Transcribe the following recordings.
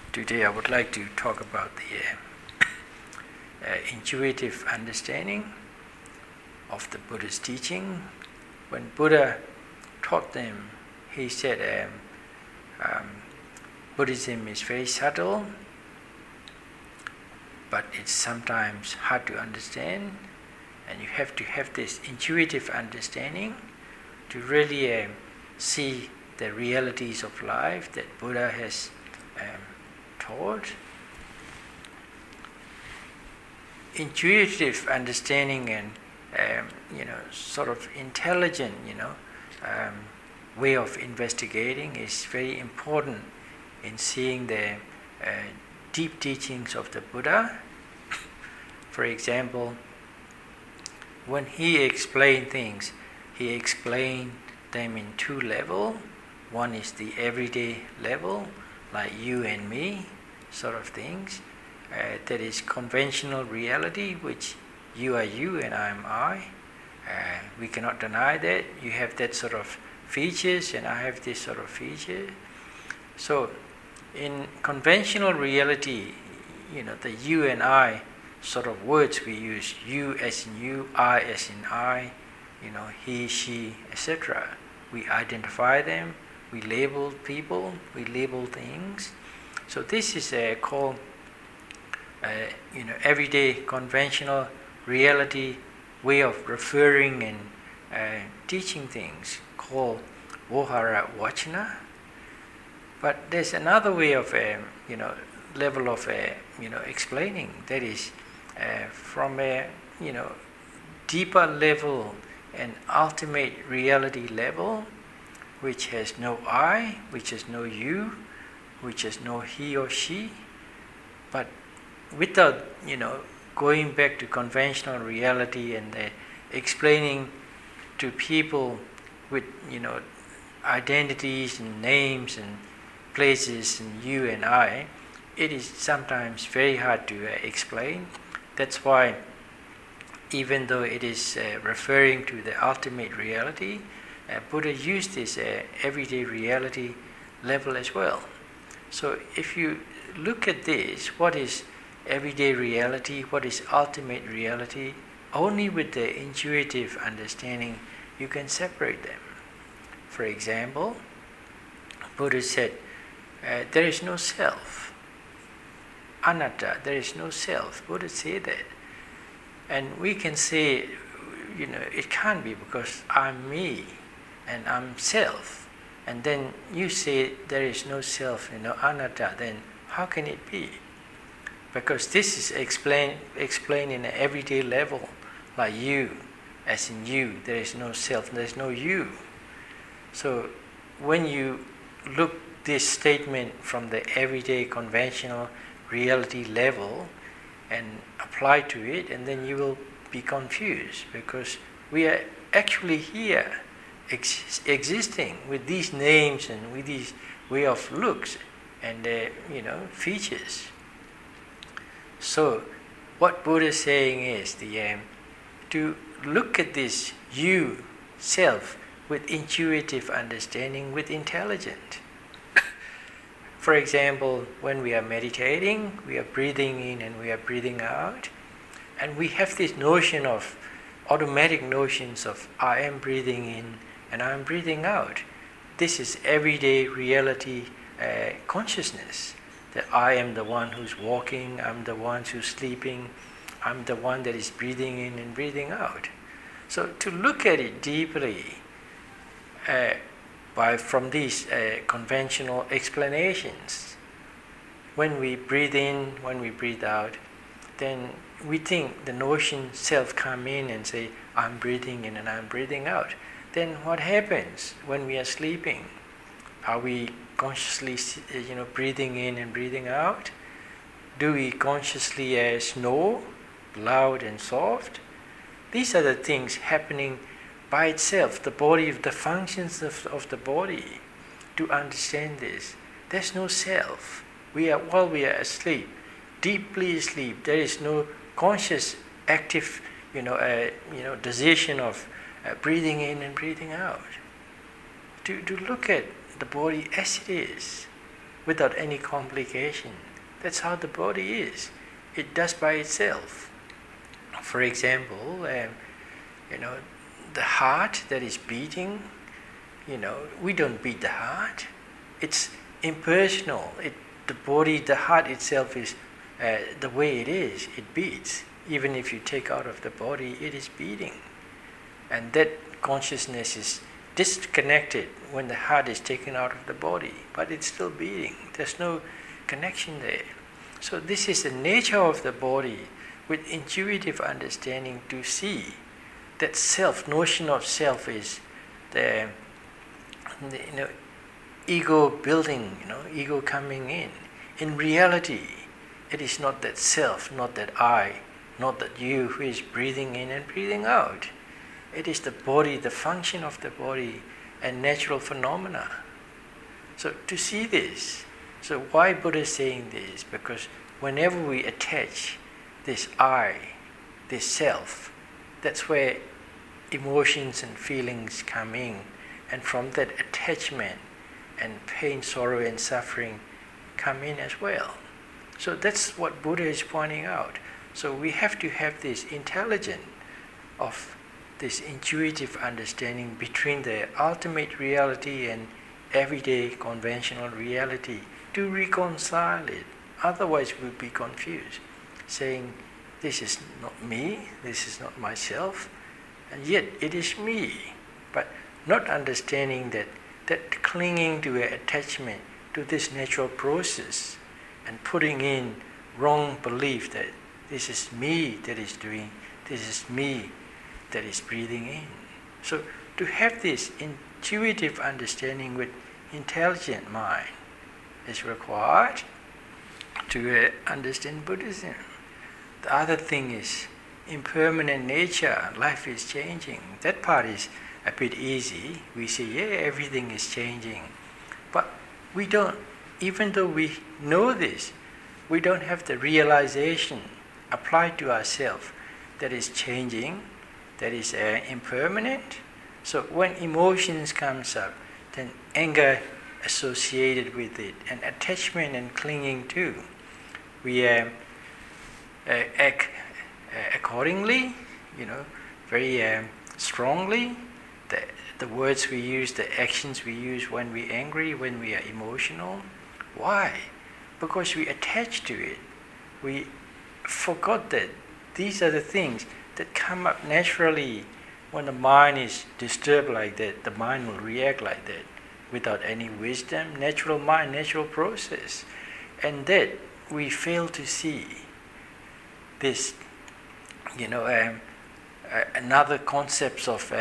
Today I would like to talk about the intuitive understanding of the Buddha's teaching. When Buddha taught them, he said Buddhism is very subtle, but it's sometimes hard to understand, and you have to have this intuitive understanding to really see the realities of life that Buddha has taught. Intuitive understanding and sort of intelligent way of investigating is very important in seeing the deep teachings of the Buddha. For example, when he explained things, he explained them in two levels. One is the everyday level, like you and me, sort of things. That is conventional reality, which you are you and I am I. We cannot deny that. You have that sort of features and I have this sort of feature. So in conventional reality, the you and I sort of words we use, you as in you, I as in I, he, she, etc. We identify them, we label people, we label things. So this is called everyday conventional reality way of referring and teaching things called Vohara Vachana. But there's another way of level of explaining, that is from a deeper level and ultimate reality level, which has no I, which has no you, which has no he or she, but without going back to conventional reality and explaining to people with identities and names and places and you and I, it is sometimes very hard to explain. That's why even though it is referring to the ultimate reality, Buddha used this everyday reality level as well. So if you look at this, what is everyday reality, what is ultimate reality, only with the intuitive understanding you can separate them. For example, Buddha said, there is no self. Anatta, there is no self. Buddha said that. And we can say, it can't be because I'm me and I'm self. And then you say there is no self, anatta, then how can it be? Because this is explained in an everyday level, like you, as in you, there is no self, there is no you. So when you look this statement from the everyday conventional reality level and apply to it, and then you will be confused, because we are actually here existing with these names and with these way of looks and features. So what Buddha is saying is to look at this you, self, with intuitive understanding, with intelligence. For example, when we are meditating, we are breathing in and we are breathing out, and we have this notion of, automatic notions of I am breathing in and I am breathing out. This is everyday reality consciousness, that I am the one who's walking, I'm the one who's sleeping, I'm the one that is breathing in and breathing out. So to look at it deeply, from these conventional explanations, when we breathe in, when we breathe out, then we think the notion self come in and say, I'm breathing in and I'm breathing out. Then what happens when we are sleeping? Are we consciously breathing in and breathing out? Do we consciously snore, loud and soft? These are the things happening by itself, the body, the functions of the body. To understand this, there's no self. While we are asleep, deeply asleep, there is no conscious, active, decision of breathing in and breathing out. To look at the body as it is, without any complication. That's how the body is. It does by itself. For example, the heart that is beating, we don't beat the heart. It's impersonal. The body, the heart itself is the way it is. It beats. Even if you take out of the body, it is beating. And that consciousness is disconnected when the heart is taken out of the body, but it's still beating. There's no connection there. So this is the nature of the body, with intuitive understanding to see that self, notion of self is the ego building, ego coming in. In reality, it is not that self, not that I, not that you who is breathing in and breathing out. It is the body, the function of the body, and natural phenomena. So to see this, so why Buddha is saying this? Because whenever we attach this I, this self, that's where emotions and feelings come in, and from that attachment and pain, sorrow and suffering come in as well. So that's what Buddha is pointing out. So we have to have this intelligence of this intuitive understanding between the ultimate reality and everyday conventional reality to reconcile it. Otherwise we'll be confused, saying this is not me, this is not myself, and yet it is me. But not understanding that clinging to an attachment to this natural process and putting in wrong belief that this is me that is doing, this is me that is breathing in. So to have this intuitive understanding with intelligent mind is required to understand Buddhism. The other thing is impermanent nature, life is changing. That part is a bit easy. We say, everything is changing. But we don't, even though we know this, we don't have the realization applied to ourselves that is changing, that is impermanent. So when emotions comes up, then anger associated with it, and attachment and clinging too. We act accordingly, very strongly. The words we use, the actions we use when we're angry, when we are emotional. Why? Because we attach to it. We forgot that these are the things that come up naturally when the mind is disturbed like that. The mind will react like that without any wisdom, natural mind, natural process. And that we fail to see this, another concepts of,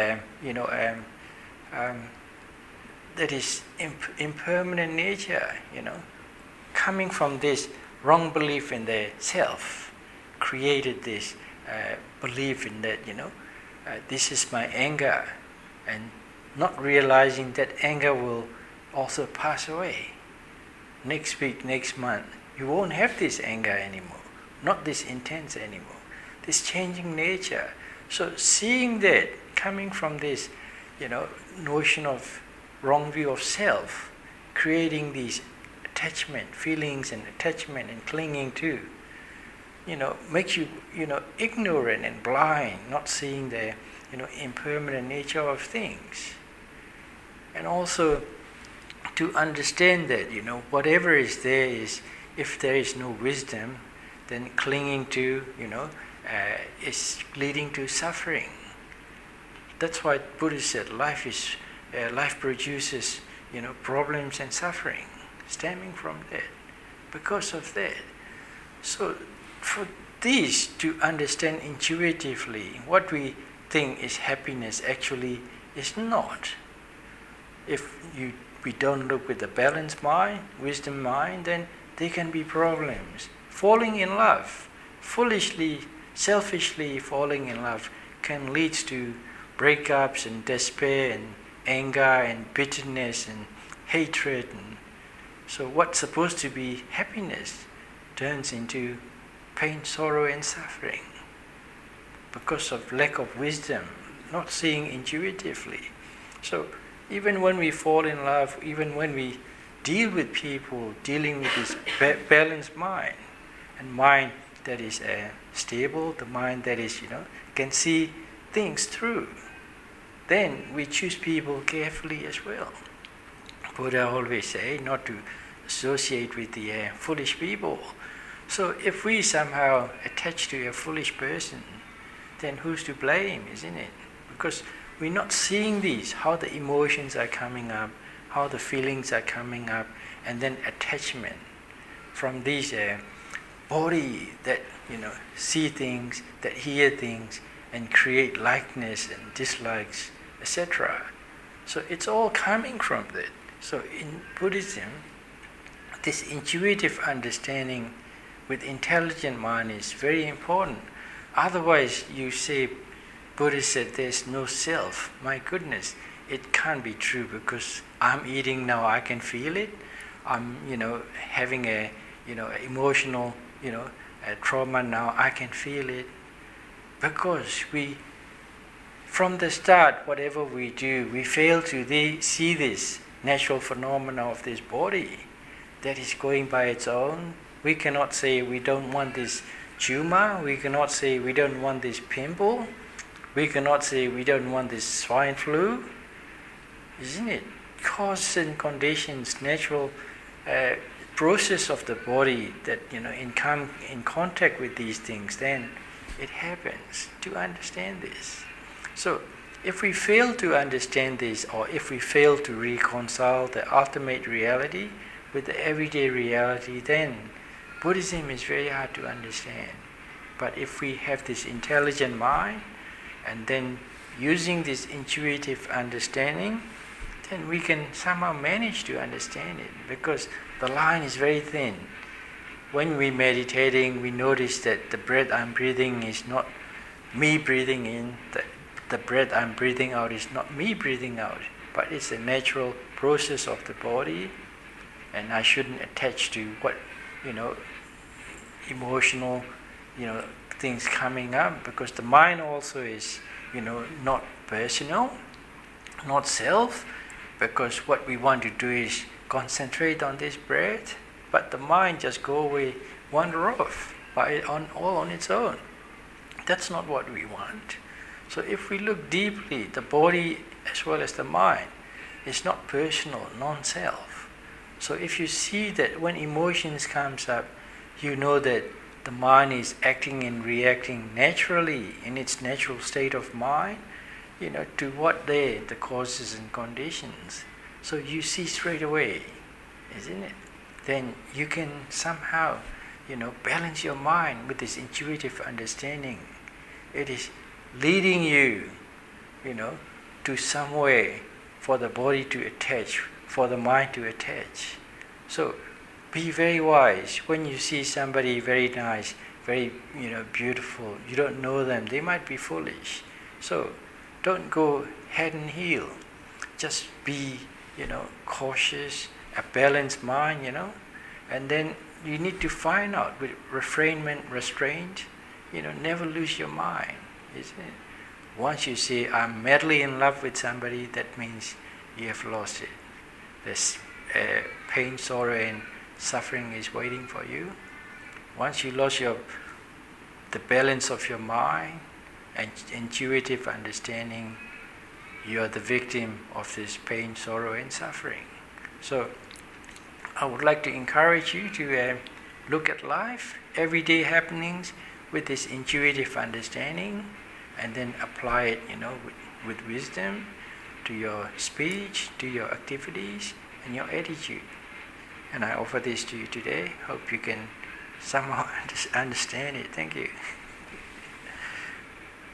that is impermanent nature, coming from this wrong belief in the self, created this belief in that, this is my anger, and not realizing that anger will also pass away. Next week, next month, you won't have this anger anymore, not this intense anymore, this changing nature. So seeing that coming from this, notion of wrong view of self, creating these attachment, feelings and attachment and clinging to, makes you, ignorant and blind, not seeing the, impermanent nature of things. And also to understand that, whatever is there is, if there is no wisdom, then clinging to, is leading to suffering. That's why Buddha said life produces, problems and suffering, stemming from that, because of that. So for this to understand intuitively, what we think is happiness actually is not. If we don't look with a balanced mind, wisdom mind, then there can be problems. Falling in love, foolishly, selfishly falling in love can lead to breakups and despair and anger and bitterness and hatred. And so what's supposed to be happiness turns into pain, sorrow and suffering because of lack of wisdom, not seeing intuitively. So even when we fall in love, even when we deal with people, dealing with this balanced mind, and mind that is stable, the mind that is, can see things through. Then we choose people carefully as well. Buddha always say not to associate with the foolish people. So if we somehow attach to a foolish person, then who's to blame, isn't it? Because we're not seeing these, how the emotions are coming up, how the feelings are coming up, and then attachment from these body that see things, that hear things, and create likeness and dislikes, etc. So it's all coming from that. So in Buddhism, this intuitive understanding with intelligent mind is very important. Otherwise, you say, Buddha said there's no self. My goodness, it can't be true because I'm eating now, I can feel it. I'm, having a, emotional, a trauma now, I can feel it. Because from the start, whatever we do, we fail to see this natural phenomena of this body that is going by its own. We cannot say we don't want this tumor. We cannot say we don't want this pimple. We cannot say we don't want this swine flu. Isn't it? Causes and conditions, natural process of the body that come in contact with these things, then it happens. To understand this. So if we fail to understand this, or if we fail to reconcile the ultimate reality with the everyday reality, then Buddhism is very hard to understand. But if we have this intelligent mind, and then using this intuitive understanding, then we can somehow manage to understand it, because the line is very thin. When we're meditating, we notice that the breath I'm breathing is not me breathing in, the breath I'm breathing out is not me breathing out, but it's a natural process of the body, and I shouldn't attach to what, emotional, things coming up, because the mind also is, not personal, not self, because what we want to do is concentrate on this breath, but the mind just go away, wander off all on its own. That's not what we want. So if we look deeply, the body as well as the mind is not personal, non-self. So if you see that when emotions comes up, you know that the mind is acting and reacting naturally in its natural state of mind, to what the causes and conditions. So you see straight away, isn't it? Then you can somehow, balance your mind with this intuitive understanding. It is leading you, to some way for the body to attach, for the mind to attach. So be very wise. When you see somebody very nice, very beautiful, you don't know them, they might be foolish. So don't go head and heel. Just be, cautious, a balanced mind, and then you need to find out with refrainment, restraint, never lose your mind, isn't it? Once you say, I'm madly in love with somebody, that means you have lost it. There's pain, sorrow, and suffering is waiting for you. Once you lost the balance of your mind and intuitive understanding, you are the victim of this pain, sorrow, and suffering. So I would like to encourage you to look at life, everyday happenings, with this intuitive understanding, and then apply it, with wisdom to your speech, to your activities, and your attitude. And I offer this to you today. Hope you can somehow understand it. Thank you.